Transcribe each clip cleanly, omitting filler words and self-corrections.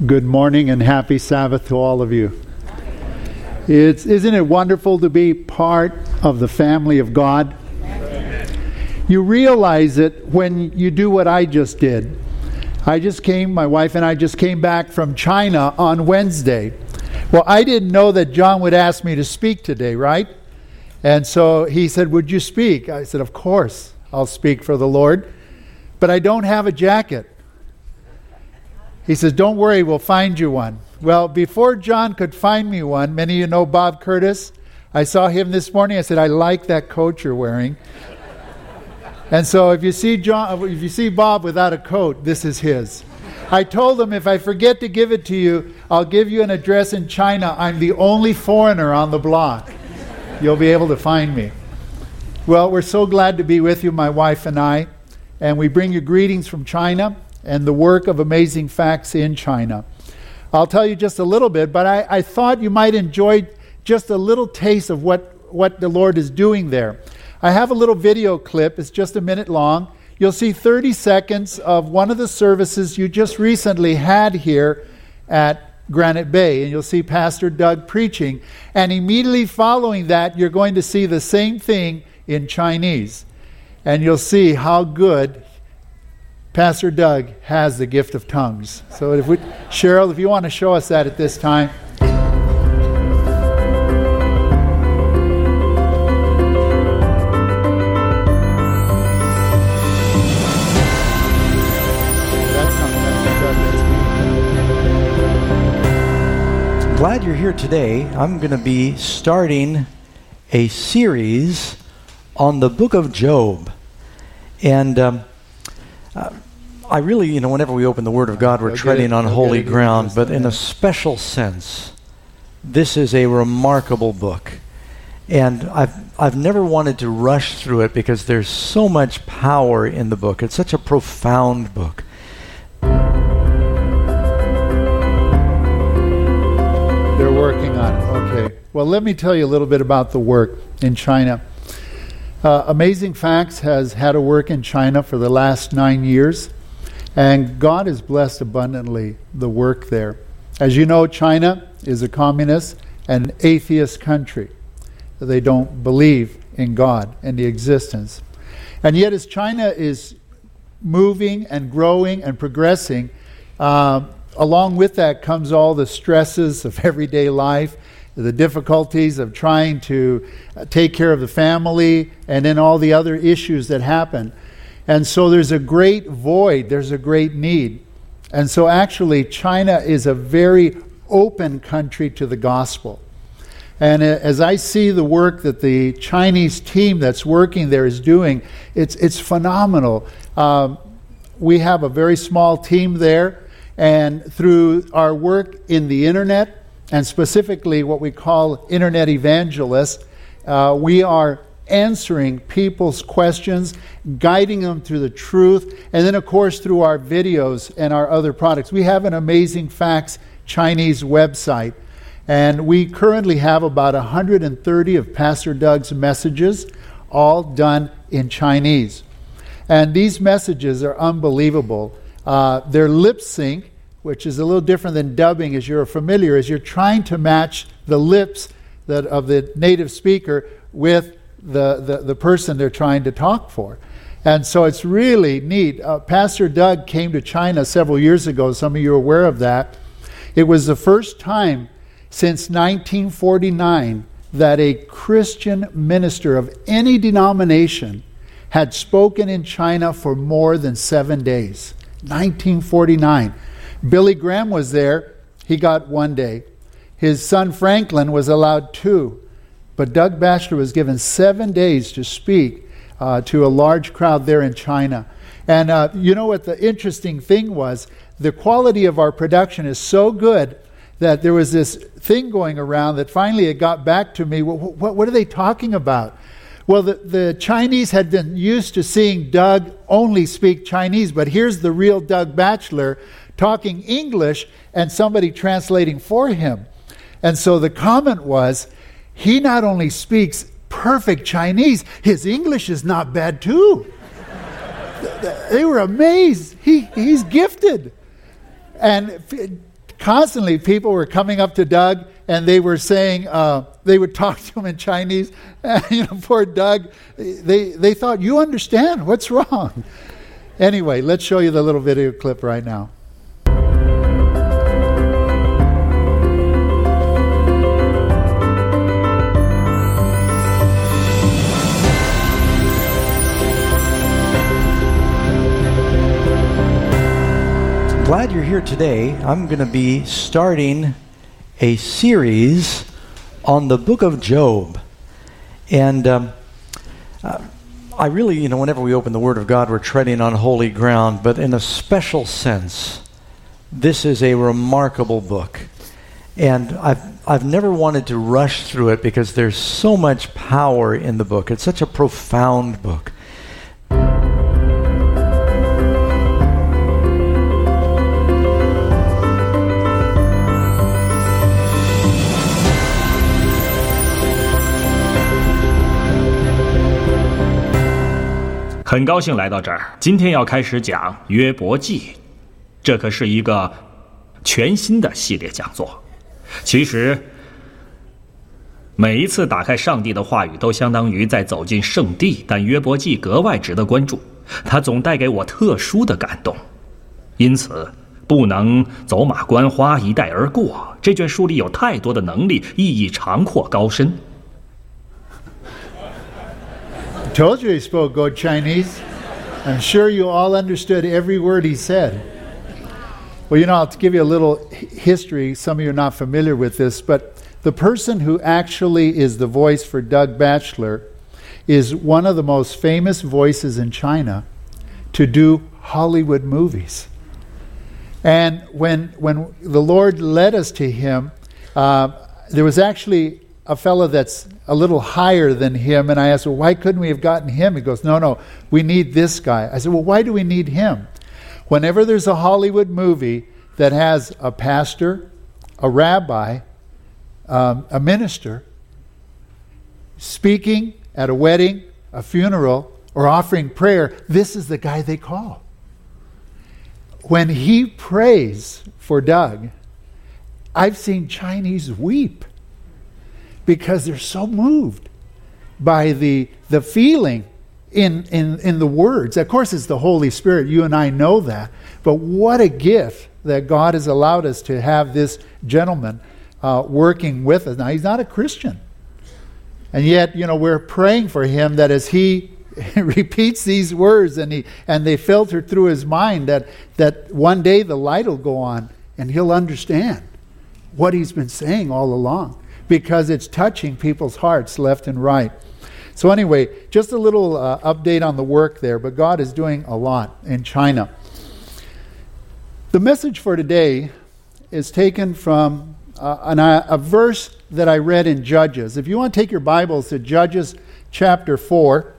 Good morning and happy Sabbath to all of you. Isn't it wonderful to be part of the family of God? You realize it when you do what I just did. My wife and I just came back from China on Wednesday. Well, I didn't know that John would ask me to speak today, right? And so he said, "Would you speak?" I said, "Of course, I'll speak for the Lord, but I don't have a jacket." He says, "Don't worry, we'll find you one." Well, before John could find me one, many of you know Bob Curtis. I saw him this morning. I said, "I like that coat you're wearing." And so if you see Bob without a coat, this is his. I told him, if I forget to give it to you, I'll give you an address in China. I'm the only foreigner on the block. You'll be able to find me. Well, we're so glad to be with you, my wife and I. And we bring you greetings from China and the work of Amazing Facts in China. I'll tell you just a little bit, but I thought you might enjoy just a little taste of what the Lord is doing there. I have a little video clip. It's just a minute long. You'll see 30 seconds of one of the services you just recently had here at Granite Bay, and you'll see Pastor Doug preaching. And immediately following that, you're going to see the same thing in Chinese. And you'll see how good Pastor Doug has the gift of tongues. So Cheryl, if you want to show us that at this time. Glad you're here today. I'm going to be starting a series on the book of Job. And I really, whenever we open the Word of God, we're treading on holy ground. But in a special sense, this is a remarkable book. And I've never wanted to rush through it because there's so much power in the book. It's such a profound book. They're working on it. Okay. Well, let me tell you a little bit about the work in China. Amazing Facts has had a work in China for the last 9 years, and God has blessed abundantly the work there. As you know, China is a communist and atheist country. They don't believe in God and the existence. And yet as China is moving and growing and progressing, along with that comes all the stresses of everyday life, the difficulties of trying to take care of the family, and then all the other issues that happen. And so there's a great void, there's a great need. And so actually China is a very open country to the gospel. And as I see the work that the Chinese team that's working there is doing, it's phenomenal. We have a very small team there. And through our work in the internet, and specifically what we call internet evangelists, we are answering people's questions, guiding them through the truth, and then of course through our videos and our other products. We have an Amazing Facts Chinese website, and we currently have about 130 of Pastor Doug's messages, all done in Chinese. And these messages are unbelievable. They're lip sync, which is a little different than dubbing, as you're familiar, as you're trying to match the lips of the native speaker with the person they're trying to talk for. And so it's really neat. Pastor Doug came to China several years ago. Some of you are aware of that. It was the first time since 1949 that a Christian minister of any denomination had spoken in China for more than 7 days. 1949. Billy Graham was there. He got 1 day. His son Franklin was allowed 2. But Doug Batchelor was given 7 days to speak to a large crowd there in China. And you know what the interesting thing was? The quality of our production is so good that there was this thing going around that finally it got back to me. What are they talking about? Well, the Chinese had been used to seeing Doug only speak Chinese, but here's the real Doug Batchelor talking English and somebody translating for him. And so the comment was, he not only speaks perfect Chinese, his English is not bad too. They were amazed. He's gifted. And constantly people were coming up to Doug and they were saying, they would talk to him in Chinese. And, poor Doug, they thought, you understand, what's wrong? Anyway, let's show you the little video clip right now. 'm glad you're here today. I'm going to be starting a series on the book of Job. And I really, whenever we open the Word of God, we're treading on holy ground, but in a special sense, this is a remarkable book. And I've never wanted to rush through it because there's so much power in the book. It's such a profound book. 《很高兴来到这儿，今天要开始讲约伯记，这可是一个全新的系列讲座。其实每一次打开上帝的话语都相当于在走进圣地，但约伯记格外值得关注，它总带给我特殊的感动，因此不能走马观花一带而过。这卷书里有太多的能力，意义长阔高深。 Told you he spoke good Chinese. I'm sure you all understood every word he said. Well, I'll give you a little history. Some of you are not familiar with this, but the person who actually is the voice for Doug Batchelor is one of the most famous voices in China to do Hollywood movies. And when the Lord led us to him, there was actually a fellow that's a little higher than him, and I asked, well, why couldn't we have gotten him? He goes, no, we need this guy. I said, well, why do we need him? Whenever there's a Hollywood movie that has a pastor, a rabbi, a minister, speaking at a wedding, a funeral, or offering prayer, this is the guy they call. When he prays for Doug, I've seen Chinese weep, because they're so moved by the feeling in the words. Of course, it's the Holy Spirit. You and I know that. But what a gift that God has allowed us to have this gentleman working with us. Now, he's not a Christian. And yet, we're praying for him that as he repeats these words and they filter through his mind, that one day the light will go on and he'll understand what he's been saying all along, because it's touching people's hearts left and right. So anyway, just a little update on the work there, but God is doing a lot in China. The message for today is taken from a verse that I read in Judges. If you want to take your Bibles to Judges chapter 4.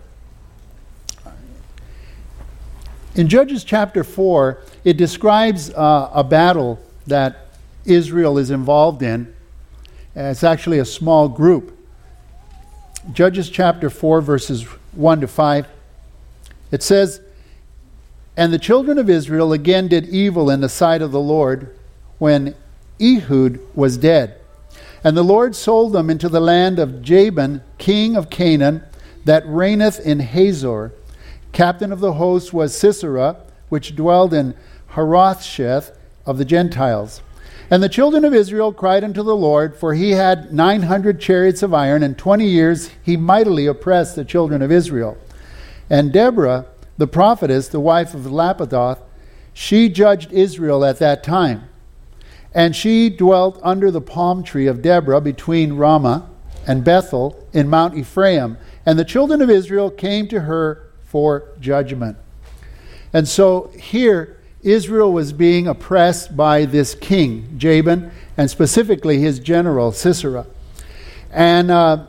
In Judges chapter 4, it describes a battle that Israel is involved in. It's actually a small group. Judges chapter 4, verses 1 to 5. It says, "And the children of Israel again did evil in the sight of the Lord when Ehud was dead. And the Lord sold them into the land of Jabin, king of Canaan, that reigneth in Hazor. Captain of the host was Sisera, which dwelled in Harosheth of the Gentiles. And the children of Israel cried unto the Lord, for he had 900 chariots of iron, and 20 years he mightily oppressed the children of Israel. And Deborah, the prophetess, the wife of Lapidoth, she judged Israel at that time. And she dwelt under the palm tree of Deborah between Ramah and Bethel in Mount Ephraim. And the children of Israel came to her for judgment." And so here, Israel was being oppressed by this king, Jabin, and specifically his general, Sisera. And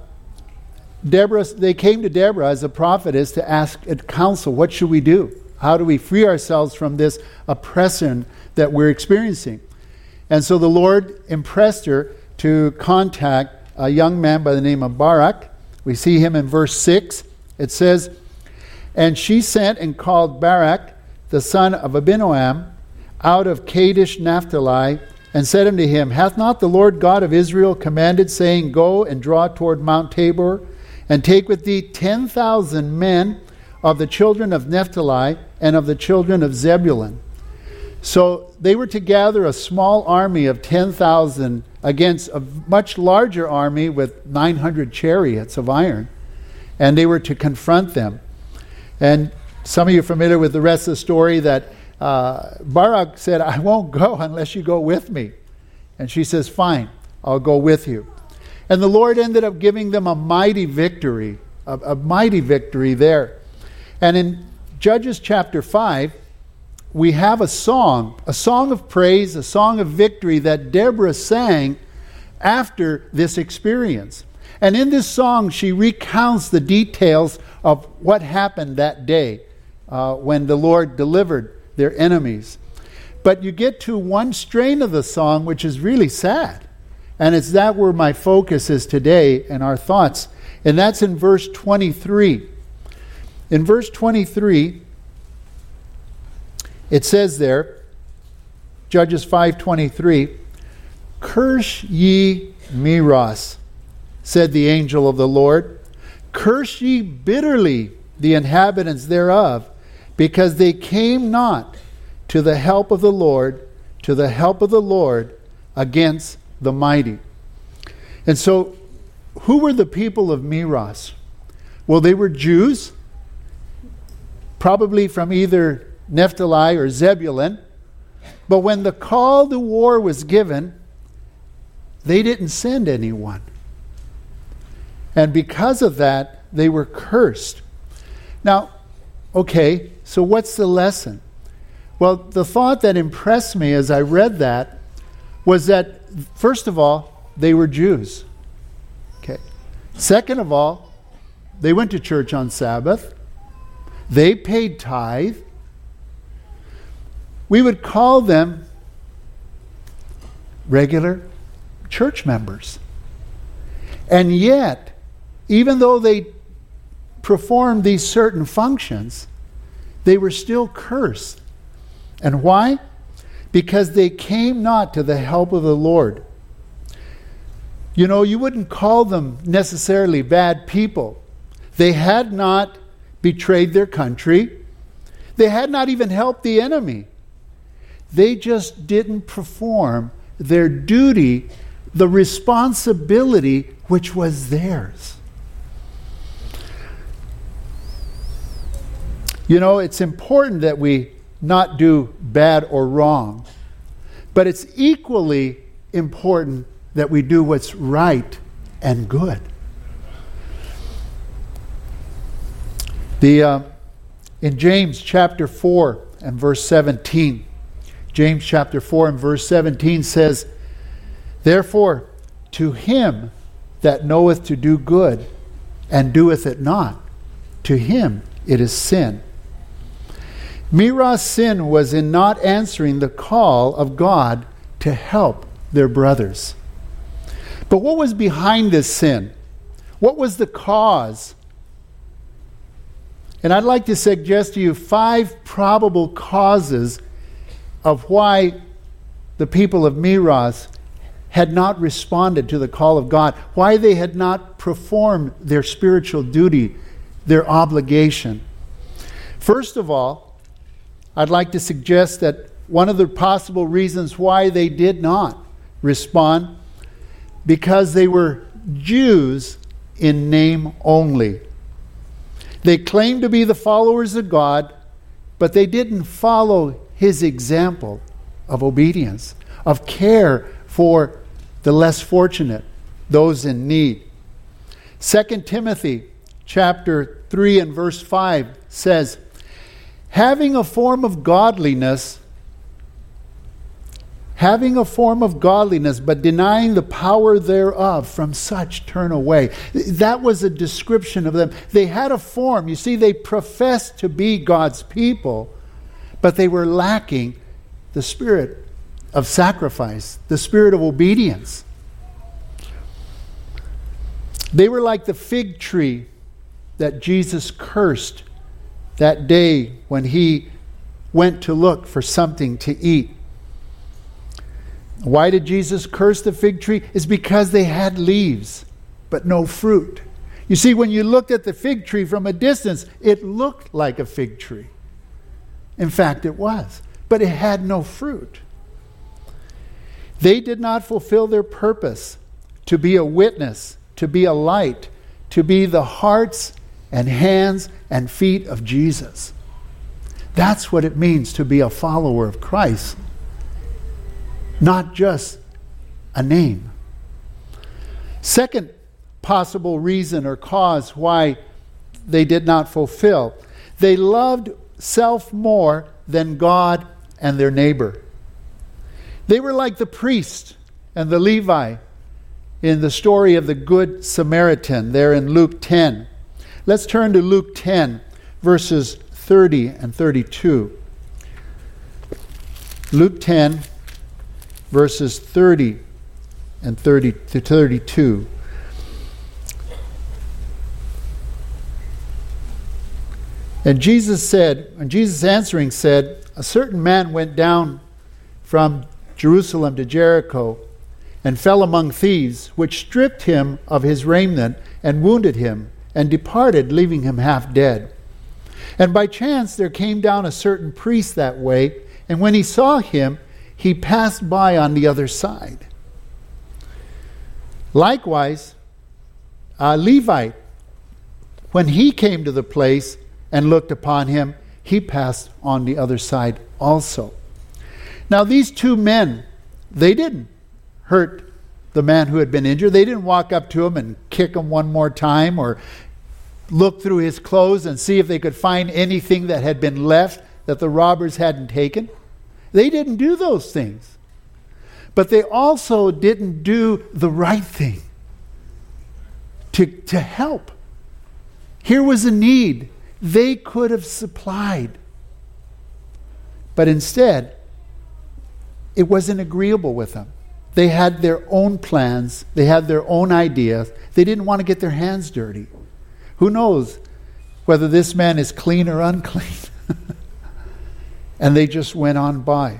they came to Deborah as a prophetess to ask counsel, what should we do? How do we free ourselves from this oppression that we're experiencing? And so the Lord impressed her to contact a young man by the name of Barak. We see him in verse 6. It says, "And she sent and called Barak, the son of Abinoam, out of Kadesh Naphtali, and said unto him, Hath not the Lord God of Israel commanded, saying, Go and draw toward Mount Tabor, and take with thee 10,000 men of the children of Naphtali and of the children of Zebulun? So they were to gather a small army of 10,000 against a much larger army with 900 chariots of iron. And they were to confront them. And some of you are familiar with the rest of the story, that Barak said, I won't go unless you go with me. And she says, fine, I'll go with you. And the Lord ended up giving them a mighty victory, a mighty victory there. And in Judges chapter 5, we have a song of praise, a song of victory that Deborah sang after this experience. And in this song, she recounts the details of what happened that day when the Lord delivered their enemies. But you get to one strain of the song which is really sad. And it's that where my focus is today and our thoughts. And that's in verse 23. In verse 23, it says there, Judges 5:23, Curse ye Meroz, said the angel of the Lord. Curse ye bitterly the inhabitants thereof, because they came not to the help of the Lord, against the mighty. And so, who were the people of Meroz? Well, they were Jews, probably from either Naphtali or Zebulun. But when the call to war was given, they didn't send anyone. And because of that, they were cursed. Now, okay, so what's the lesson? Well, the thought that impressed me as I read that was that, first of all, they were Jews. Okay. Second of all, they went to church on Sabbath. They paid tithe. We would call them regular church members. And yet, even though they performed these certain functions, they were still cursed. And why? Because they came not to the help of the Lord. You know, you wouldn't call them necessarily bad people. They had not betrayed their country. They had not even helped the enemy. They just didn't perform their duty, the responsibility which was theirs. You know, it's important that we not do bad or wrong, but it's equally important that we do what's right and good. In James chapter 4 and verse 17, James chapter 4 and verse 17 says, Therefore, to him that knoweth to do good and doeth it not, to him it is sin. Merah's sin was in not answering the call of God to help their brothers. But what was behind this sin? What was the cause? And I'd like to suggest to you 5 probable causes of why the people of Meroz had not responded to the call of God, why they had not performed their spiritual duty, their obligation. First of all, I'd like to suggest that one of the possible reasons why they did not respond, because they were Jews in name only. They claimed to be the followers of God, but they didn't follow his example of obedience, of care for the less fortunate, those in need. 2 Timothy chapter 3 and verse 5 says, having a form of godliness, but denying the power thereof, from such turn away. That was a description of them. They had a form. You see, they professed to be God's people, but they were lacking the spirit of sacrifice, the spirit of obedience. They were like the fig tree that Jesus cursed that day when he went to look for something to eat. Why did Jesus curse the fig tree? It's because they had leaves, but no fruit. You see, when you looked at the fig tree from a distance, it looked like a fig tree. In fact, it was, but it had no fruit. They did not fulfill their purpose to be a witness, to be a light, to be the hearts and hands and feet of Jesus. That's what it means to be a follower of Christ, not just a name. Second possible reason or cause why they did not fulfill: they loved self more than God and their neighbor. They were like the priest and the Levi in the story of the Good Samaritan there in Luke 10. Let's turn to Luke 10, verses 30 and 32. Luke 10, verses 30 and 30 to 32. And Jesus answering said, a certain man went down from Jerusalem to Jericho and fell among thieves, which stripped him of his raiment and wounded him, and departed, leaving him half dead. And by chance there came down a certain priest that way, and when he saw him, he passed by on the other side. Likewise, a Levite, when he came to the place and looked upon him, he passed on the other side also. Now these two men, they didn't hurt the man who had been injured. They didn't walk up to him and kick him one more time or look through his clothes and see if they could find anything that had been left that the robbers hadn't taken. They didn't do those things. But they also didn't do the right thing to help. Here was a need they could have supplied. But instead, it wasn't agreeable with them. They had their own plans. They had their own ideas. They didn't want to get their hands dirty. Who knows whether this man is clean or unclean? And they just went on by.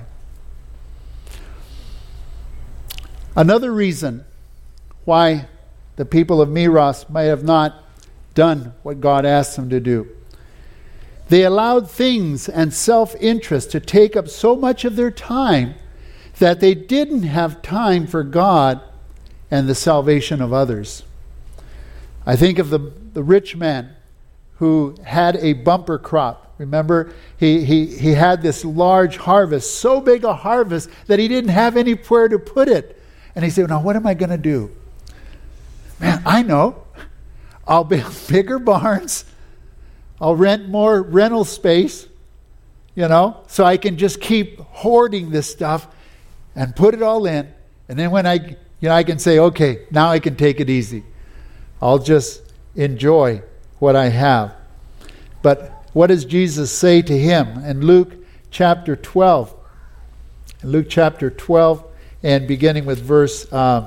Another reason why the people of Meroz might have not done what God asked them to do: they allowed things and self-interest to take up so much of their time that they didn't have time for God and the salvation of others. I think of the rich man who had a bumper crop. Remember, he had this large harvest, so big a harvest that he didn't have anywhere to put it. And he said, now what am I going to do? Man, I know. I'll build bigger barns. I'll rent more rental space, so I can just keep hoarding this stuff and put it all in. And then when I can say, okay, now I can take it easy. I'll just enjoy what I have. But what does Jesus say to him in Luke chapter 12? In Luke chapter 12, and beginning with verse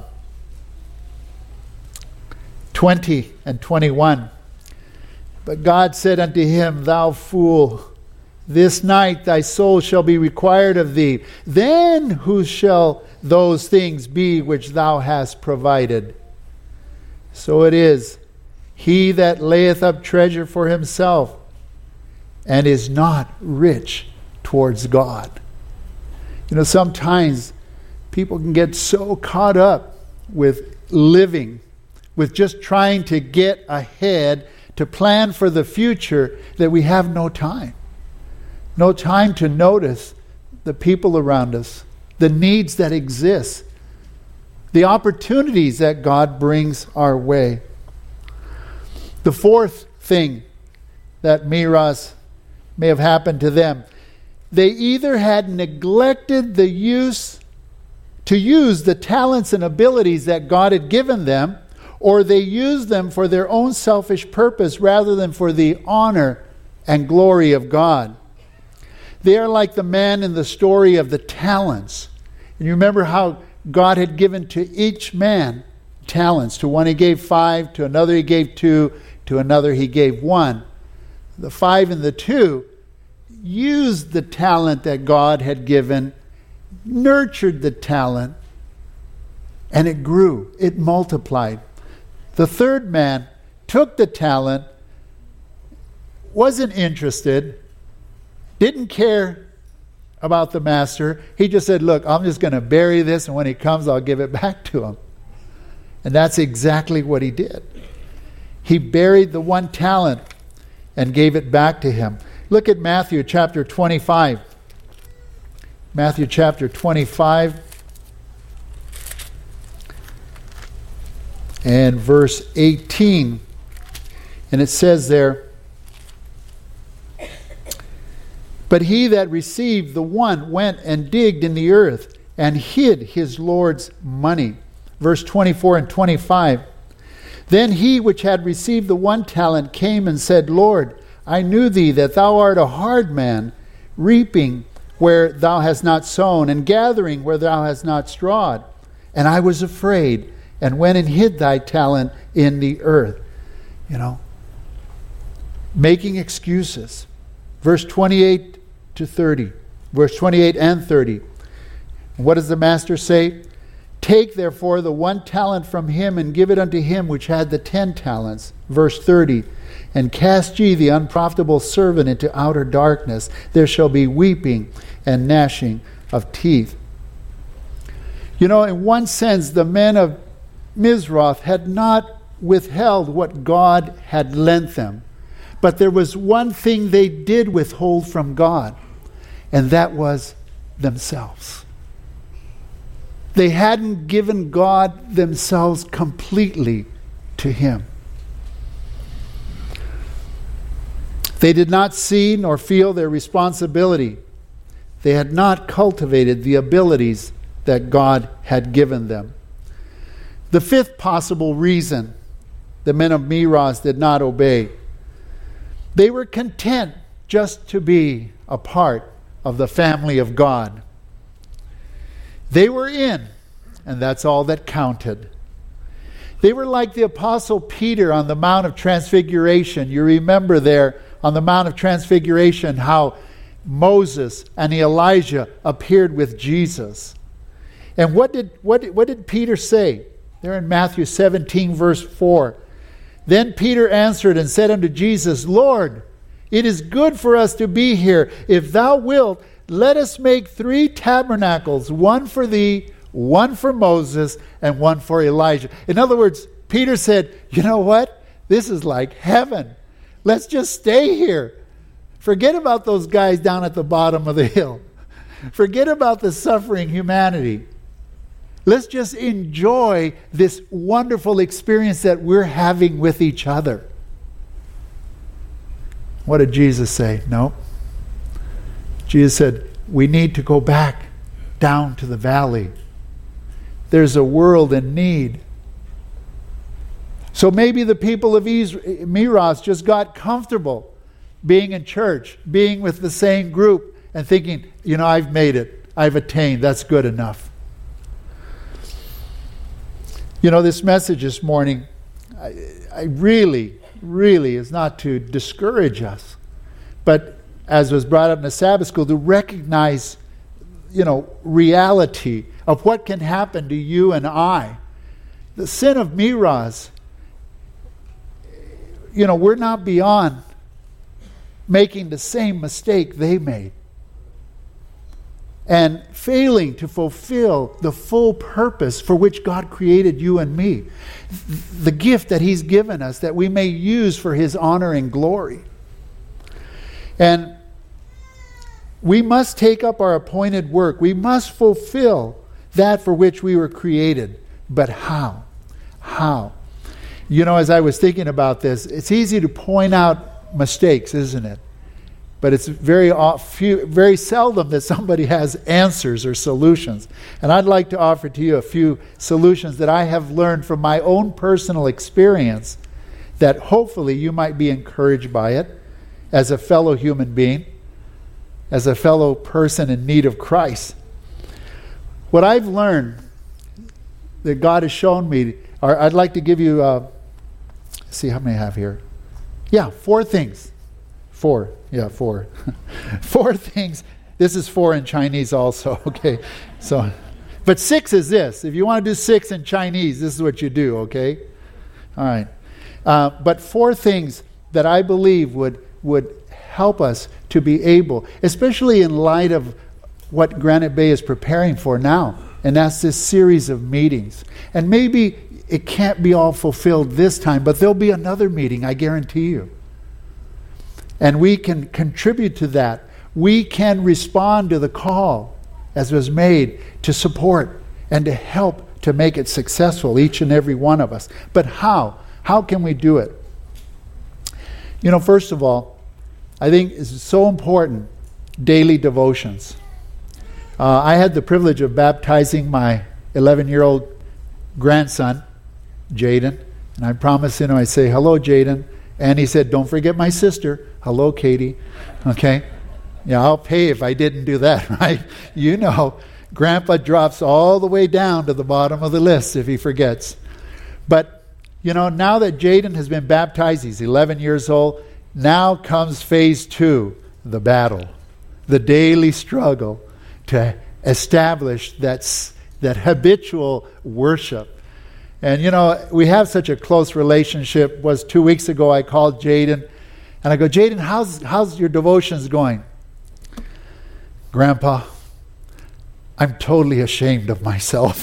20 and 21. But God said unto him, Thou fool, this night thy soul shall be required of thee. Then whose shall those things be which thou hast provided? So it is, he that layeth up treasure for himself and is not rich towards God. Sometimes people can get so caught up with living, with just trying to get ahead, to plan for the future, that we have no time. No time to notice the people around us, the needs that exist, the opportunities that God brings our way. The fourth thing that Meroz may have happened to them, they either had neglected to use the talents and abilities that God had given them, or they used them for their own selfish purpose rather than for the honor and glory of God. They are like the man in the story of the talents. And you remember how God had given to each man talents. To one he gave 5, to another he gave 2, to another he gave 1. The 5 and the 2 used the talent that God had given, nurtured the talent, and it grew, it multiplied. The third man took the talent, wasn't interested, didn't care about the master. He just said, look, I'm just going to bury this, and when he comes, I'll give it back to him. And that's exactly what he did. He buried the 1 talent and gave it back to him. Look at Matthew chapter 25. Matthew chapter 25 and verse 18. And it says there, but he that received the 1 went and digged in the earth and hid his Lord's money. Verse 24 and 25. Then he which had received the 1 talent came and said, Lord, I knew thee that thou art a hard man, reaping where thou hast not sown, and gathering where thou hast not strawed. And I was afraid, and went and hid thy talent in the earth. You know, making excuses. Verse 28 to 30. Verse 28 and 30. What does the master say? Take therefore the 1 talent from him, and give it unto him which had the 10 talents. Verse 30. And cast ye the unprofitable servant into outer darkness. There shall be weeping and gnashing of teeth. You know, in one sense, the men of Mizroth had not withheld what God had lent them. But there was one thing they did withhold from God, and that was themselves. They hadn't given God themselves completely to Him. They did not see nor feel their responsibility. They had not cultivated the abilities that God had given them. The 5th possible reason the men of Meroz did not obey. They were content just to be a part of the family of God. They were in, and that's all that counted. They were like the Apostle Peter on the Mount of Transfiguration. You remember there on the Mount of Transfiguration how Moses and Elijah appeared with Jesus. And what did Peter say? There in Matthew 17 verse 4. Then Peter answered and said unto Jesus, Lord, it is good for us to be here. If thou wilt, let us make 3 tabernacles, one for thee, one for Moses, and one for Elijah. In other words, Peter said, you know what? This is like heaven. Let's just stay here. Forget about those guys down at the bottom of the hill. Forget about the suffering humanity. Let's just enjoy this wonderful experience that we're having with each other. What did Jesus say? No. Jesus said, we need to go back down to the valley. There's a world in need. So maybe the people of Meroz just got comfortable being in church, being with the same group, and thinking, you know, I've made it. I've attained. That's good enough. You know, this message this morning, I really is not to discourage us, but as was brought up in the Sabbath school, to recognize, you know, reality of what can happen to you and I. The sin of Meroz, you know, we're not beyond making the same mistake they made and failing to fulfill the full purpose for which God created you and me. The gift that He's given us that we may use for His honor and glory. And we must take up our appointed work. We must fulfill that for which we were created. But how? How? You know, as I was thinking about this, it's easy to point out mistakes, isn't it? But it's very seldom that somebody has answers or solutions. And I'd like to offer to you a few solutions that I have learned from my own personal experience that hopefully you might be encouraged by it as a fellow human being, as a fellow person in need of Christ. What I've learned that God has shown me, or I'd like to give you, see how many I have here. Yeah, 4 things. 4. Yeah, 4. 4 things. This is 4 in Chinese also, okay? So But 6 is this. If you want to do 6 in Chinese, this is what you do, okay? All right. But 4 things that I believe would help us to be able, especially in light of what Granite Bay is preparing for now, and that's this series of meetings. And maybe it can't be all fulfilled this time, but there'll be another meeting, I guarantee you. And we can contribute to that. We can respond to the call as was made to support and to help to make it successful, each and every one of us. But how? How can we do it? You know, first of all, I think it's so important, daily devotions. I had the privilege of baptizing my 11-year-old grandson, Jaden, and I promised him, I say, hello, Jaden. And he said, don't forget my sister. Hello, Katie. Okay? Yeah, I'll pay if I didn't do that, right? You know, Grandpa drops all the way down to the bottom of the list if he forgets. But, you know, now that Jaden has been baptized, he's 11 years old, now comes phase 2, the battle, the daily struggle to establish that habitual worship. And, you know, we have such a close relationship. 2 weeks ago I called Jaden, and I go, Jaden, how's your devotions going? Grandpa, I'm totally ashamed of myself.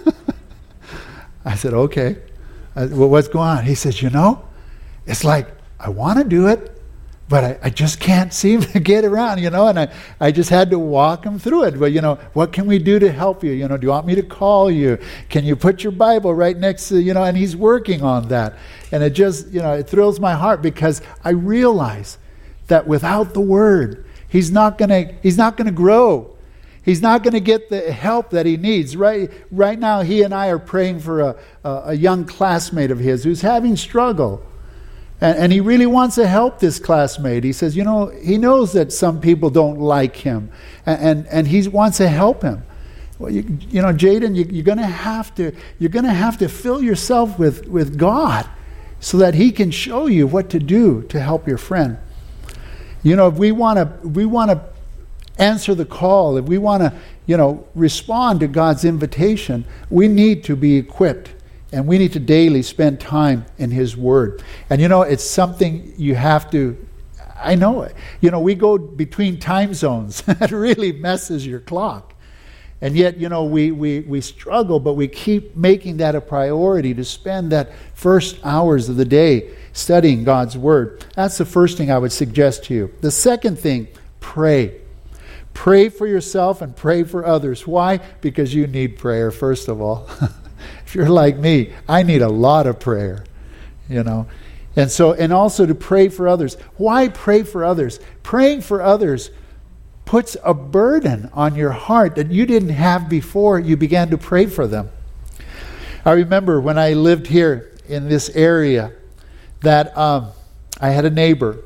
I said, okay. Well, what's going on? He says, you know, it's like I want to do it, but I just can't seem to get around, you know, and I just had to walk him through it. But, you know, what can we do to help you? You know, do you want me to call you? Can you put your Bible right next to, you know, and he's working on that. And it just, you know, it thrills my heart because I realize that without the Word, he's not going to grow. He's not going to get the help that he needs. Right now, he and I are praying for a young classmate of his who's having struggle. And he really wants to help this classmate. He says, you know, he knows that some people don't like him. And he wants to help him. Well, you know, Jaden, you're going to have to fill yourself with God so that he can show you what to do to help your friend. You know, if we want to answer the call, if we want to, you know, respond to God's invitation, we need to be equipped, and we need to daily spend time in His Word. And you know, it's something you have to. I know it. You know, we go between time zones. That really messes your clock. And yet, you know, we struggle, but we keep making that a priority to spend that first hours of the day studying God's Word. That's the first thing I would suggest to you. The second thing, pray. Pray for yourself and pray for others. Why? Because you need prayer, first of all. If you're like me, I need a lot of prayer, you know. And also to pray for others. Why pray for others? Praying for others puts a burden on your heart that you didn't have before you began to pray for them. I remember when I lived here in this area that I had a neighbor,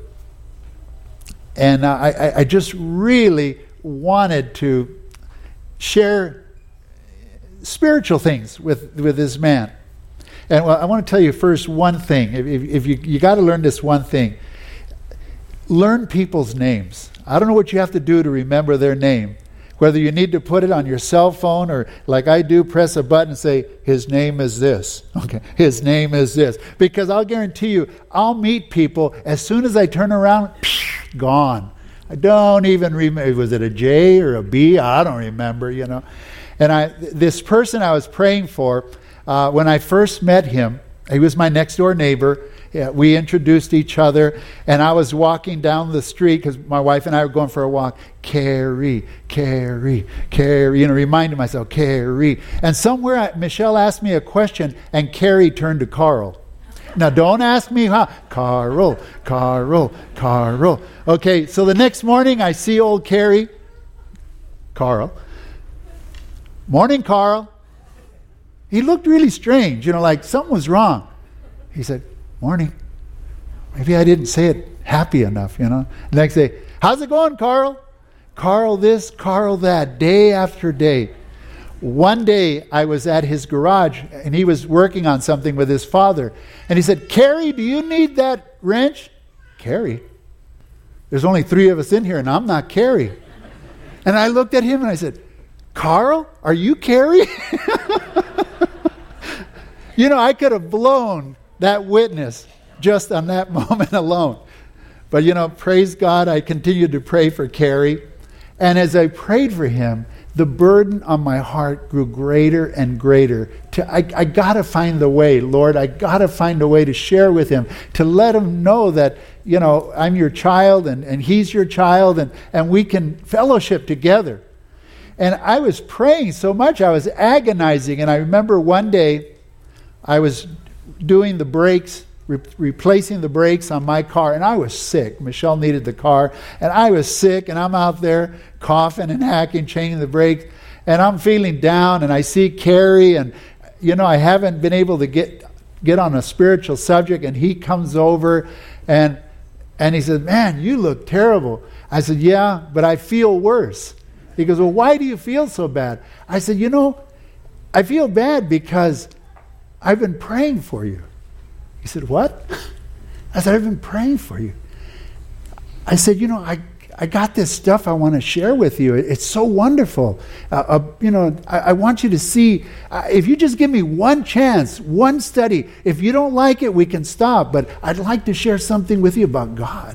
and I just really wanted to share spiritual things with this man. And I want to tell you first one thing. If you got to learn this one thing. Learn people's names. I don't know what you have to do to remember their name. Whether you need to put it on your cell phone or, like I do, press a button and say, his name is this. Okay, his name is this. Because I'll guarantee you, I'll meet people, as soon as I turn around, gone. I don't even remember, was it a J or a B? I don't remember, you know. And this person I was praying for, when I first met him, he was my next door neighbor. Yeah, we introduced each other, and I was walking down the street because my wife and I were going for a walk. Carrie, you know, reminding myself, Carrie. And somewhere Michelle asked me a question, and Carrie turned to Carl. Now, don't ask me how. Carl. Okay, so the next morning I see old Carrie. Carl. Morning, Carl. He looked really strange, you know, like something was wrong. He said, morning. Maybe I didn't say it happy enough, you know. The next day, how's it going, Carl? Carl this, Carl that, day after day. One day I was at his garage and he was working on something with his father. And he said, Carrie, do you need that wrench? Carrie? There's only 3 of us in here and I'm not Carrie. And I looked at him and I said, Carl, are you Carrie? I could have blown that witness just on that moment alone. But, praise God, I continued to pray for Carrie. And as I prayed for him, the burden on my heart grew greater and greater. I got to find the way, Lord. I got to find a way to share with him, to let him know that, I'm your child and he's your child, and we can fellowship together. And I was praying so much, I was agonizing. And I remember one day I was doing the brakes, replacing the brakes on my car, and I was sick. Michelle needed the car, and I was sick, and I'm out there coughing and hacking, changing the brakes, and I'm feeling down, and I see Carrie, and I haven't been able to get on a spiritual subject, and he comes over, and he says, "Man, you look terrible." I said, "Yeah, but I feel worse." He goes, "Well, why do you feel so bad?" I said, "I feel bad because I've been praying for you." He said, "What?" I said, "I've been praying for you." I said, I got this stuff I want to share with you. It's so wonderful. I want you to see, if you just give me one chance, one study, if you don't like it, we can stop. But I'd like to share something with you about God.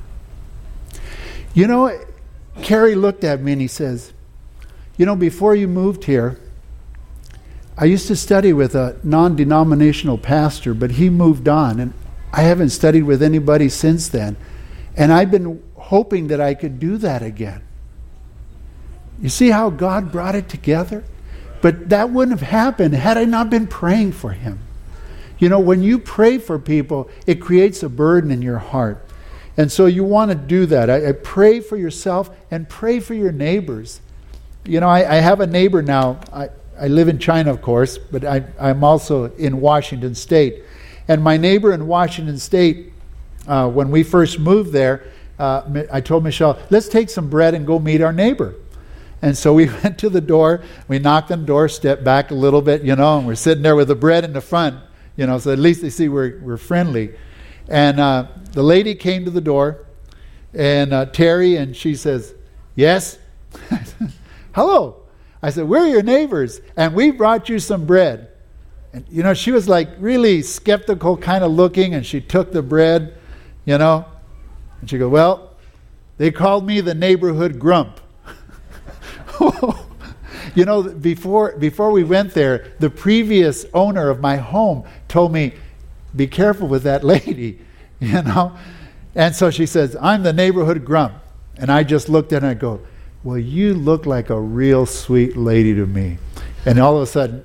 Carrie looked at me and he says, before you moved here, I used to study with a non-denominational pastor, but he moved on, and I haven't studied with anybody since then. And I've been hoping that I could do that again. You see how God brought it together? But that wouldn't have happened had I not been praying for him. When you pray for people, it creates a burden in your heart. And so you want to do that. I pray for yourself and pray for your neighbors. I have a neighbor now. I live in China, of course, but I'm also in Washington State. And my neighbor in Washington State, when we first moved there, I told Michelle, let's take some bread and go meet our neighbor. And so we went to the door, we knocked on the door, stepped back a little bit, and we're sitting there with the bread in the front, so at least they see we're friendly. And the lady came to the door, and Terry, and she says, "Yes?" "Hello." I said, "We're your neighbors, and we brought you some bread." And, she was like really skeptical kind of looking, and she took the bread, and she goes, "Well, they called me the neighborhood grump." Before we went there, the previous owner of my home told me, "Be careful with that lady," And so she says, "I'm the neighborhood grump." And I just looked at her and I go, "Well, you look like a real sweet lady to me." And all of a sudden,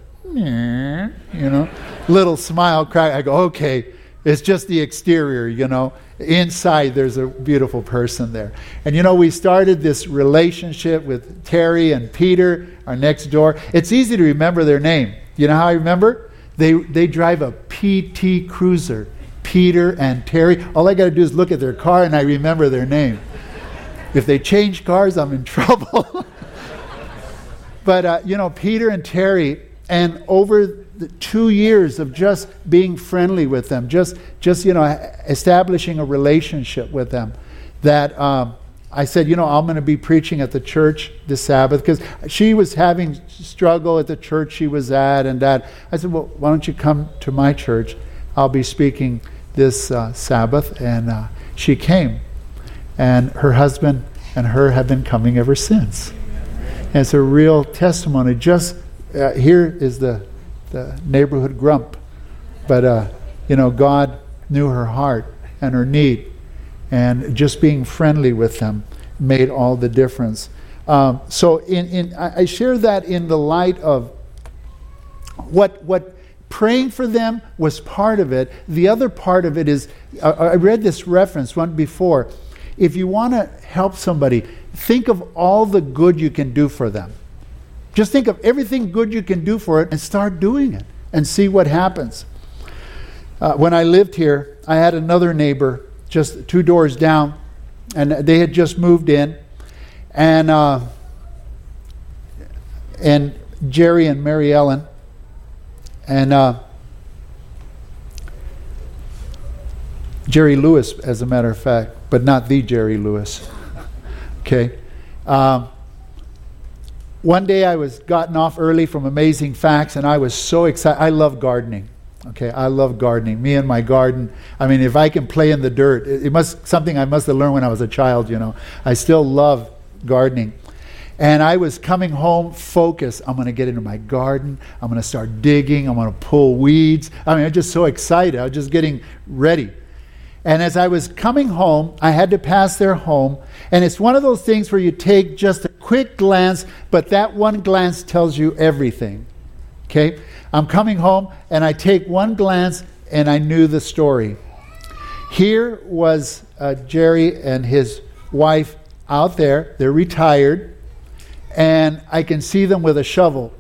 little smile crack. I go, "Okay, it's just the exterior, Inside, there's a beautiful person there." And we started this relationship with Terry and Peter, our next door. It's easy to remember their name. You know how I remember? They drive a PT Cruiser, Peter and Terry. All I got to do is look at their car and I remember their name. If they change cars, I'm in trouble. But, Peter and Terry, and over the 2 years of just being friendly with them, just establishing a relationship with them, that I said, I'm going to be preaching at the church this Sabbath, because she was having struggle at the church she was at, and that. I said, "Well, why don't you come to my church? I'll be speaking this Sabbath." And she came. And her husband and her have been coming ever since. And it's a real testimony. Just here is the neighborhood grump. But, God knew her heart and her need. And just being friendly with them made all the difference. So I share that in the light of what praying for them was part of it. The other part of it is, I read this reference one before. If you want to help somebody, think of all the good you can do for them. Just think of everything good you can do for it and start doing it and see what happens. When I lived here, I had another neighbor just 2 doors down, and they had just moved in. And Jerry and Mary Ellen, and Jerry Lewis, as a matter of fact, but not the Jerry Lewis. Okay. one day I was gotten off early from Amazing Facts, and I was so excited. I love gardening. Okay, I love gardening. Me and my garden. I mean, if I can play in the dirt, it must something I must have learned when I was a child. You know, I still love gardening. And I was coming home focused. I'm going to get into my garden. I'm going to start digging. I'm going to pull weeds. I mean, I'm just so excited. I was just getting ready. And as I was coming home, I had to pass their home. And it's one of those things where you take just a quick glance, but that one glance tells you everything. Okay? I'm coming home, and I take one glance, and I knew the story. Here was Jerry and his wife out there. They're retired. And I can see them with a shovel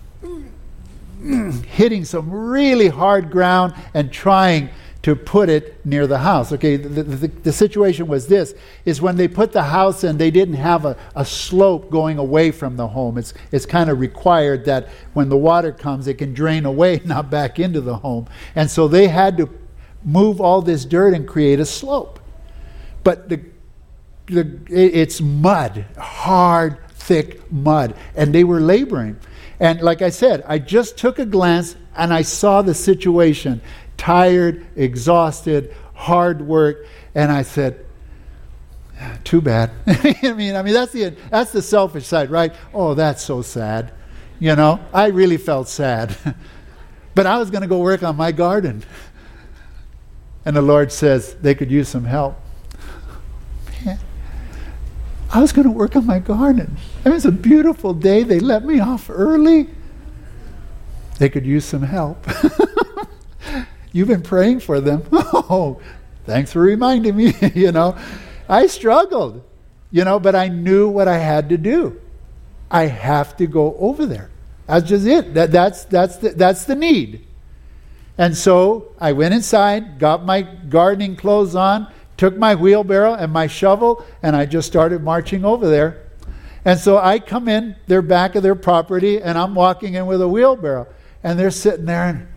hitting some really hard ground and trying to put it near the house. Okay, the situation was this, is when they put the house in, they didn't have a slope going away from the home. It's kind of required that when the water comes, it can drain away, not back into the home. And so they had to move all this dirt and create a slope. But it's mud, hard, thick mud, and they were laboring. And like I said, I just took a glance and I saw the situation. Tired, exhausted, hard work, and I said, too bad. I mean that's the selfish side, right? Oh, that's so sad. You know, I really felt sad. But I was going to go work on my garden. And the Lord says they could use some help. Man, I was going to work on my garden. It was a beautiful day. They let me off early. They could use some help. You've been praying for them. Oh, thanks for reminding me. You know, I struggled, you know, but I knew what I had to do. I have to go over there. That's just it. That's the need. And so I went inside, got my gardening clothes on, took my wheelbarrow and my shovel, and I just started marching over there. And so I come in their back of their property, and I'm walking in with a wheelbarrow, and they're sitting there and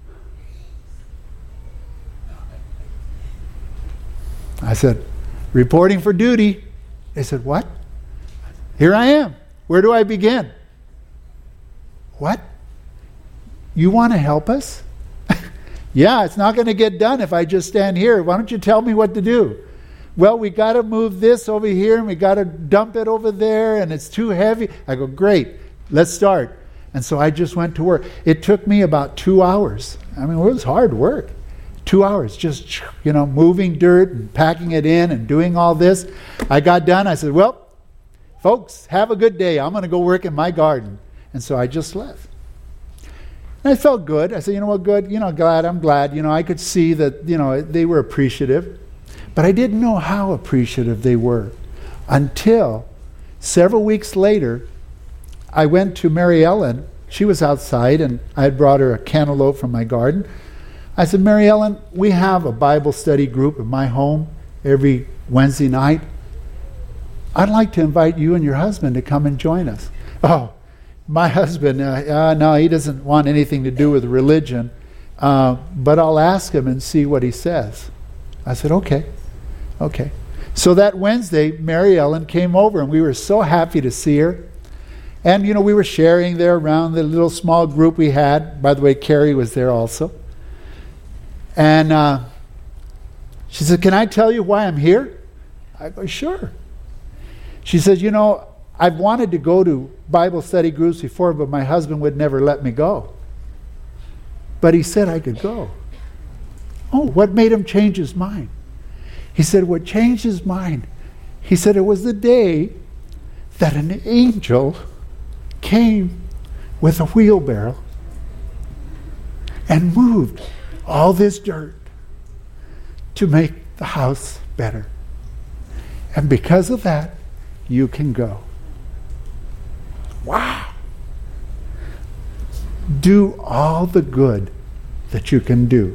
I said, reporting for duty. They said, what? Here I am. Where do I begin? What? You want to help us? Yeah, it's not going to get done if I just stand here. Why don't you tell me what to do? Well, we got to move this over here and we got to dump it over there and it's too heavy. I go, great, let's start. And so I just went to work. It took me about 2 hours. I mean, it was hard work. 2 hours, just, you know, moving dirt and packing it in and doing all this. I got done. I said, well, folks, have a good day. I'm going to go work in my garden. And so I just left. And I felt good. I said, you know what, good. You know, I'm glad. You know, I could see that, you know, they were appreciative. But I didn't know how appreciative they were until several weeks later, I went to Mary Ellen. She was outside, and I had brought her a cantaloupe from my garden. I said, Mary Ellen, we have a Bible study group at my home every Wednesday night. I'd like to invite you and your husband to come and join us. Oh, my husband, no, he doesn't want anything to do with religion, but I'll ask him and see what he says. I said, okay. So that Wednesday, Mary Ellen came over, and we were so happy to see her. And, you know, we were sharing there around the little small group we had. By the way, Carrie was there also. And she said, can I tell you why I'm here? I go, sure. She said, you know, I've wanted to go to Bible study groups before, but my husband would never let me go. But he said I could go. Oh, what made him change his mind? He said, what changed his mind? He said it was the day that an angel came with a wheelbarrow and moved all this dirt to make the house better. And because of that, you can go. Wow. Do all the good that you can do.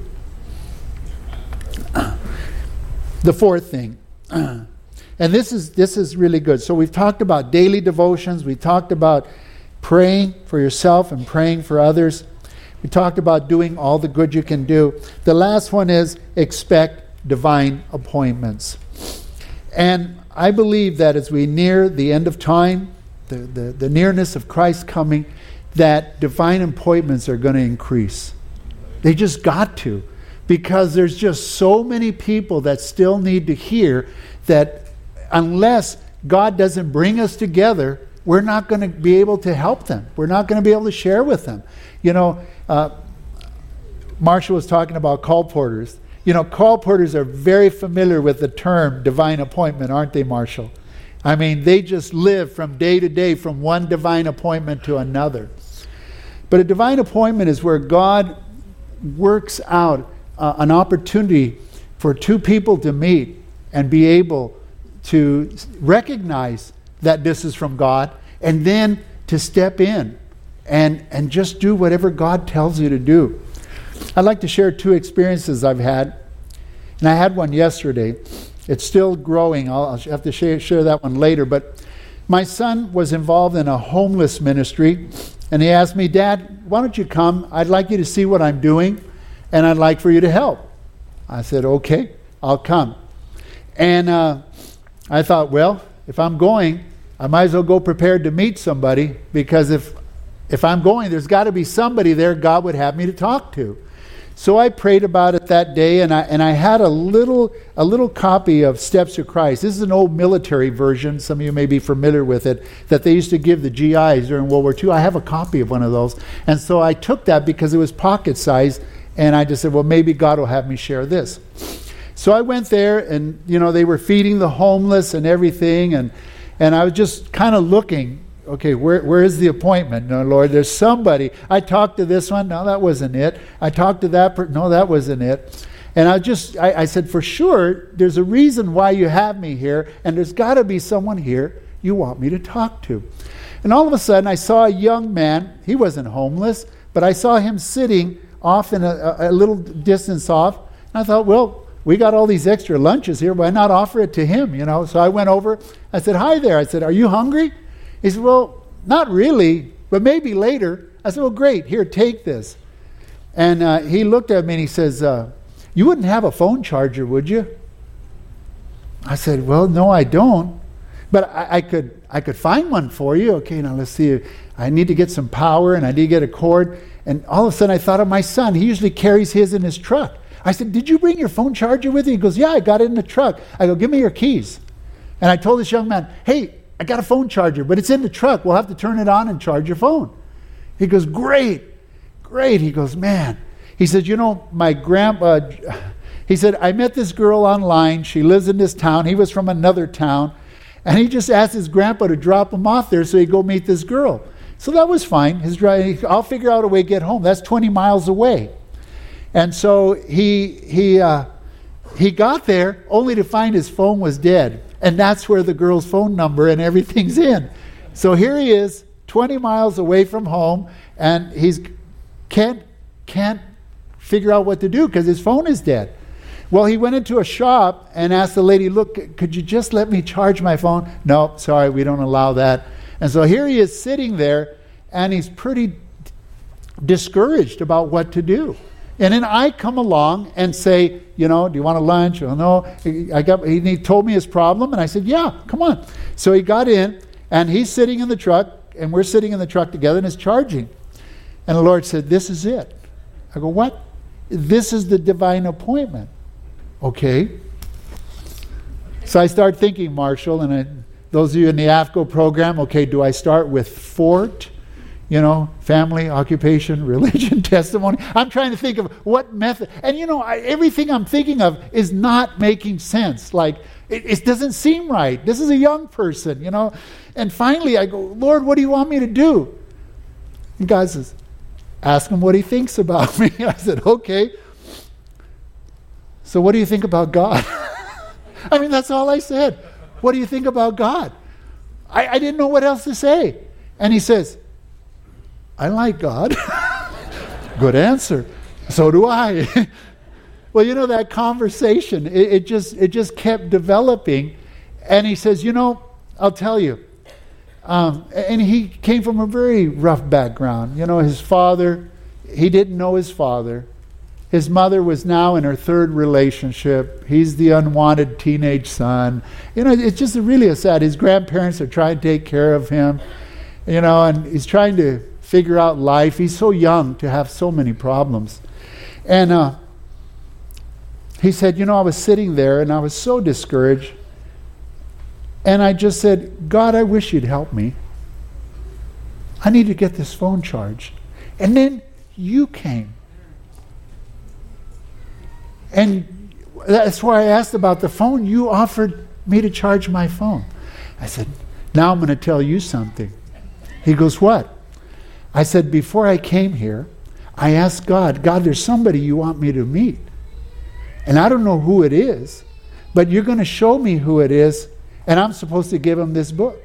The fourth thing, and this is really good. So we've talked about daily devotions. We talked about praying for yourself and praying for others. We talked about doing all the good you can do. The last one is expect divine appointments. And I believe that as we near the end of time, the nearness of Christ coming, that divine appointments are going to increase. They just got to. Because there's just so many people that still need to hear that unless God doesn't bring us together, we're not going to be able to help them. We're not going to be able to share with them. Marshall was talking about call porters. Call porters are very familiar with the term divine appointment, aren't they, Marshall? I mean, they just live from day to day from one divine appointment to another. But a divine appointment is where God works out an opportunity for two people to meet and be able to recognize that this is from God, and then to step in and just do whatever God tells you to do. I'd like to share two experiences I've had, and I had one yesterday. It's still growing. I'll have to share that one later. But my son was involved in a homeless ministry, and he asked me, "Dad, why don't you come? I'd like you to see what I'm doing, and I'd like for you to help." I said, "Okay, I'll come." And I thought, well, if I'm going, I might as well go prepared to meet somebody, because if I'm going, there's got to be somebody there God would have me to talk to. So I prayed about it that day, and I had a little copy of Steps to Christ. This is an old military version. Some of you may be familiar with it, that they used to give the GIs during World War II. I have a copy of one of those. And so I took that because it was pocket size, and I just said, well, maybe God will have me share this. So I went there, and they were feeding the homeless and everything, and I was just kind of looking, okay, where is the appointment? No, Lord, there's somebody. I talked to this one. No, that wasn't it. I talked to that person. No, that wasn't it. And I said, for sure, there's a reason why you have me here, and there's got to be someone here you want me to talk to. And all of a sudden, I saw a young man. He wasn't homeless, but I saw him sitting off in a little distance off. And I thought, well, we got all these extra lunches here, why not offer it to him, So I went over. I said, "Hi there." I said, "Are you hungry?" He said, "Well, not really, but maybe later." I said, "Well, great. Here, take this." And he looked at me and he says, "You wouldn't have a phone charger, would you?" I said, "Well, no, I don't. But I could find one for you." Okay, now let's see. I need to get some power, and I need to get a cord. And all of a sudden I thought of my son. He usually carries his in his truck. I said, "Did you bring your phone charger with you?" He goes, "Yeah, I got it in the truck." I go, "Give me your keys." And I told this young man, "Hey, I got a phone charger, but it's in the truck. We'll have to turn it on and charge your phone." He goes, Great. He goes, "Man." He said, my grandpa, he said, "I met this girl online. She lives in this town." He was from another town. And he just asked his grandpa to drop him off there so he'd go meet this girl. So that was fine. I'll figure out a way to get home. That's 20 miles away. And so he got there only to find his phone was dead. And that's where the girl's phone number and everything's in. So here he is, 20 miles away from home, and he's can't figure out what to do because his phone is dead. Well, he went into a shop and asked the lady, "Look, could you just let me charge my phone?" "No, sorry, we don't allow that." And so here he is sitting there, and he's pretty discouraged about what to do. And then I come along and say, "Do you want a lunch?" "Oh, no." He told me his problem, and I said, "Yeah, come on." So he got in, and he's sitting in the truck, and we're sitting in the truck together, and it's charging. And the Lord said, "This is it." I go, "What?" "This is the divine appointment." Okay. So I start thinking, Marshall, and those of you in the AFCO program, okay, do I start with FORT? Family, occupation, religion, testimony. I'm trying to think of what method. And everything I'm thinking of is not making sense. Like, it doesn't seem right. This is a young person, And finally I go, "Lord, what do you want me to do?" And God says, "Ask him what he thinks about me." I said, "Okay. So what do you think about God?" I mean, that's all I said. "What do you think about God?" I didn't know what else to say. And he says, "I like God." Good answer. So do I. Well, that conversation, it just kept developing. And he says, I'll tell you. And he came from a very rough background. His father, he didn't know his father. His mother was now in her third relationship. He's the unwanted teenage son. It's just really a sad. His grandparents are trying to take care of him, and he's trying to figure out life. He's so young to have so many problems. And he said, I was sitting there and I was so discouraged. And I just said, God, I wish you'd help me. I need to get this phone charged. And then you came. And that's why I asked about the phone. You offered me to charge my phone. I said, now I'm going to tell you something. He goes, what? I said, before I came here, I asked God, there's somebody you want me to meet. And I don't know who it is, but you're going to show me who it is, and I'm supposed to give him this book.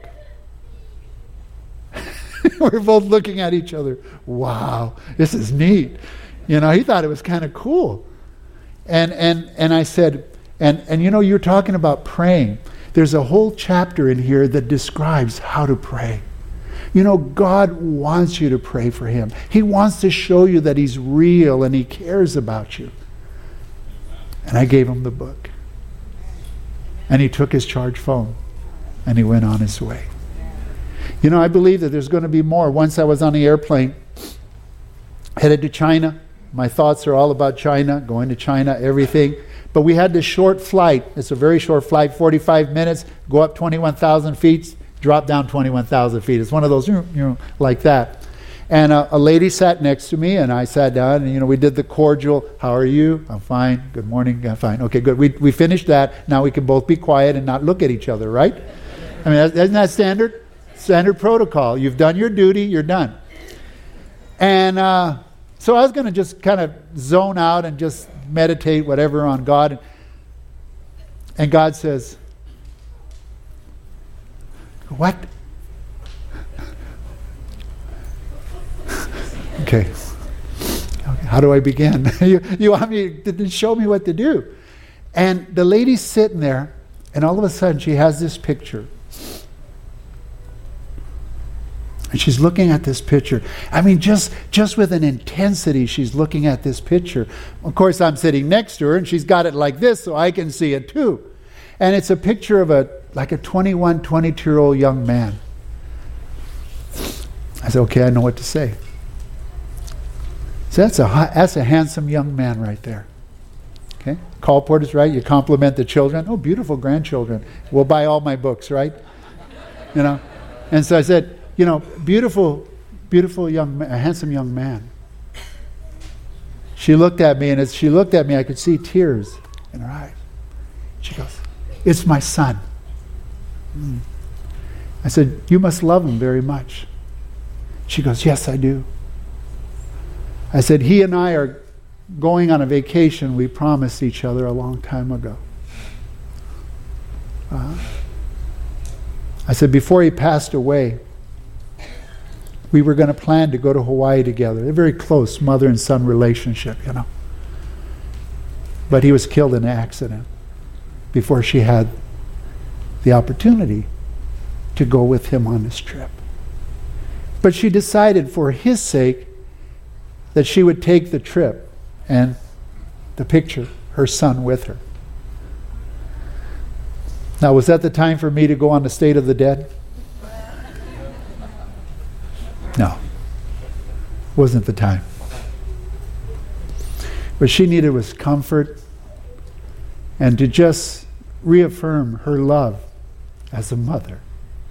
We're both looking at each other. Wow, this is neat. He thought it was kind of cool. And I said, and you're talking about praying. There's a whole chapter in here that describes how to pray. God wants you to pray for him. He wants to show you that he's real and he cares about you. And I gave him the book. And he took his charged phone and he went on his way. I believe that there's going to be more. Once I was on the airplane, headed to China. My thoughts are all about China, going to China, everything. But we had this short flight. It's a very short flight, 45 minutes, go up 21,000 feet, drop down 21,000 feet. It's one of those, like that. And a lady sat next to me, and I sat down, and we did the cordial, how are you? I'm fine. Good morning. I'm fine. Okay, good. We finished that. Now we can both be quiet and not look at each other, right? I mean, isn't that standard? Standard protocol. You've done your duty, you're done. And so I was going to just kind of zone out and just meditate, whatever, on God. And God says, what? Okay. How do I begin? You want me to show me what to do? And the lady's sitting there, and all of a sudden she has this picture. And she's looking at this picture. I mean, just with an intensity, she's looking at this picture. Of course, I'm sitting next to her, and she's got it like this, so I can see it too. And it's a picture of a 21, 22-year-old young man. I said, okay, I know what to say. So that's a handsome young man right there. Okay? Colport is right. You compliment the children. Oh, beautiful grandchildren. We'll buy all my books, right? And so I said, beautiful young man, a handsome young man. She looked at me, and as she looked at me, I could see tears in her eyes. She goes, it's my son. I said, you must love him very much. She goes, yes, I do. I said, he and I are going on a vacation we promised each other a long time ago. I said, before he passed away, we were going to plan to go to Hawaii together. They're very close, mother and son relationship, But he was killed in an accident before she had the opportunity to go with him on this trip. But she decided for his sake that she would take the trip and the picture, her son with her. Now, was that the time for me to go on the state of the dead? No. Wasn't the time. What she needed was comfort and to just reaffirm her love as a mother.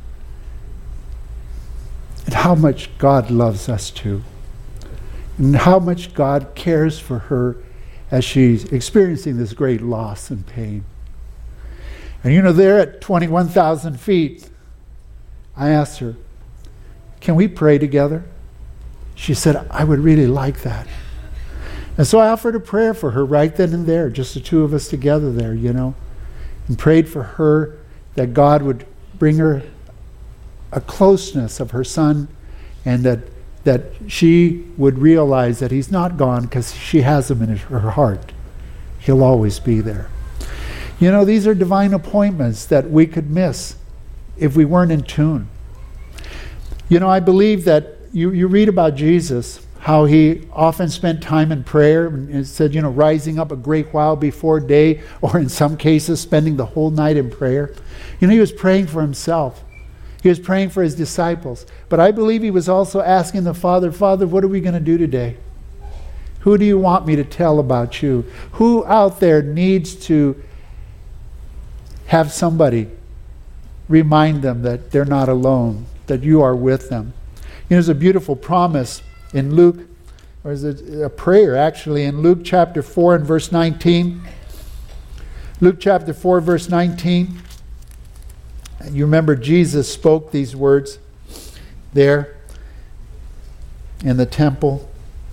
And how much God loves us too. And how much God cares for her as she's experiencing this great loss and pain. And there at 21,000 feet, I asked her, can we pray together? She said, I would really like that. And so I offered a prayer for her right then and there, just the two of us together there, and prayed for her that God would bring her a closeness of her son, and that she would realize that he's not gone because she has him in her heart. He'll always be there. These are divine appointments that we could miss if we weren't in tune. I believe that you read about Jesus, how he often spent time in prayer, and it said, rising up a great while before day, or in some cases spending the whole night in prayer. He was praying for himself. He was praying for his disciples. But I believe he was also asking the Father, Father, what are we going to do today? Who do you want me to tell about you? Who out there needs to have somebody remind them that they're not alone, that you are with them? There's a beautiful promise in Luke, or is it a prayer actually, in Luke chapter 4 and verse 19. Luke chapter 4 verse 19. And you remember Jesus spoke these words there in the temple.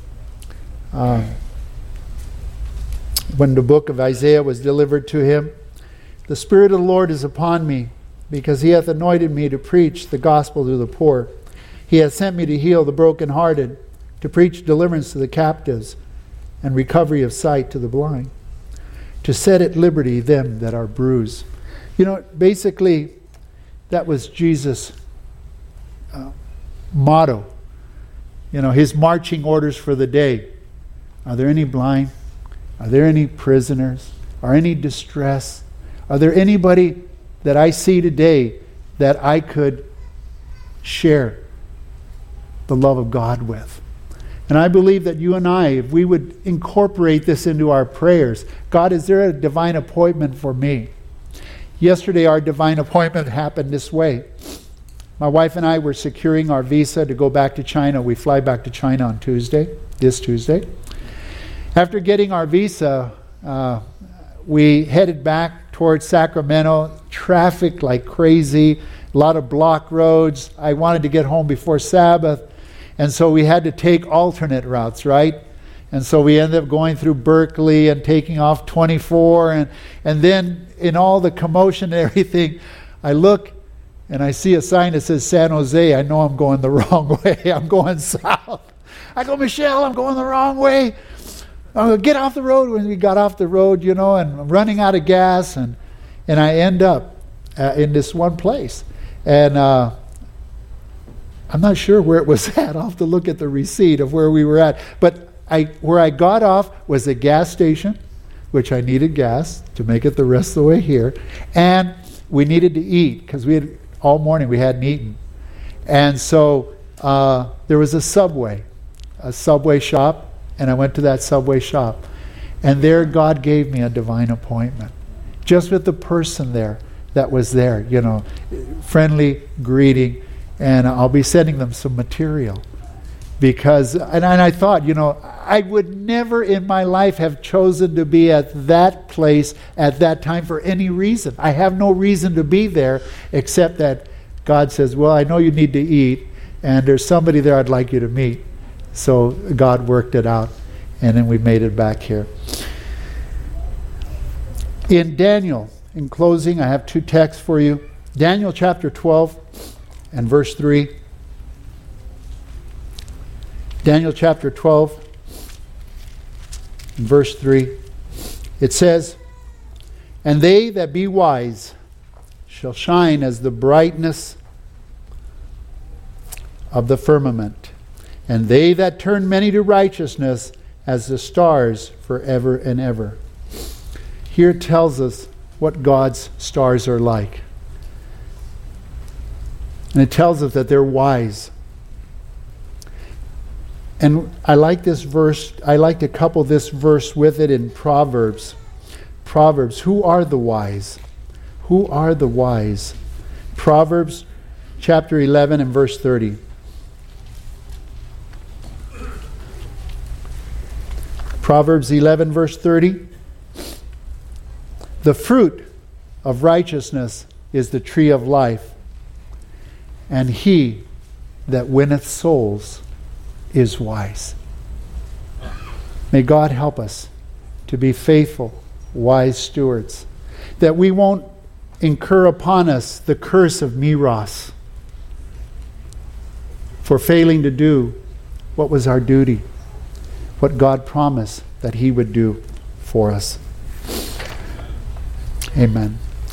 When the book of Isaiah was delivered to him. The Spirit of the Lord is upon me, because he hath anointed me to preach the gospel to the poor. He hath sent me to heal the brokenhearted, to preach deliverance to the captives, and recovery of sight to the blind, to set at liberty them that are bruised. Basically, that was Jesus' motto. His marching orders for the day. Are there any blind? Are there any prisoners? Are any distress? Are there anybody that I see today that I could share the love of God with? And I believe that you and I, if we would incorporate this into our prayers, God, is there a divine appointment for me? Yesterday, our divine appointment happened this way. My wife and I were securing our visa to go back to China. We fly back to China on this Tuesday. After getting our visa, we headed back towards Sacramento. Traffic like crazy, a lot of block roads. I wanted to get home before Sabbath, and so we had to take alternate routes, right? And so we ended up going through Berkeley and taking off 24, and then in all the commotion and everything, I look and I see a sign that says San Jose. I know I'm going the wrong way. I'm going south. I go, Michelle, I'm going the wrong way. I'm going to get off the road. When we got off the road, and I'm running out of gas, and I end up in this one place. And I'm not sure where it was at. I'll have to look at the receipt of where we were at. But where I got off was a gas station, which I needed gas to make it the rest of the way here. And we needed to eat, because all morning we hadn't eaten. And so there was a Subway shop, and I went to that Subway shop. And there God gave me a divine appointment. Just with the person there that was there, friendly greeting. And I'll be sending them some material. Because, and I thought, I would never in my life have chosen to be at that place at that time for any reason. I have no reason to be there except that God says, well, I know you need to eat, and there's somebody there I'd like you to meet. So God worked it out, and then we made it back here. In Daniel, in closing, I have two texts for you. Daniel chapter 12 and verse 3. Daniel chapter 12 and verse 3. It says, "And they that be wise shall shine as the brightness of the firmament, and they that turn many to righteousness as the stars forever and ever." Here it tells us what God's stars are like. And it tells us that they're wise. And I like this verse. I like to couple this verse with it in Proverbs. Proverbs, who are the wise? Who are the wise? Proverbs chapter 11 and verse 30. Proverbs 11 verse 30. "The fruit of righteousness is the tree of life, and he that winneth souls is wise." May God help us to be faithful, wise stewards, that we won't incur upon us the curse of Miros for failing to do what was our duty, what God promised that he would do for us. Amen.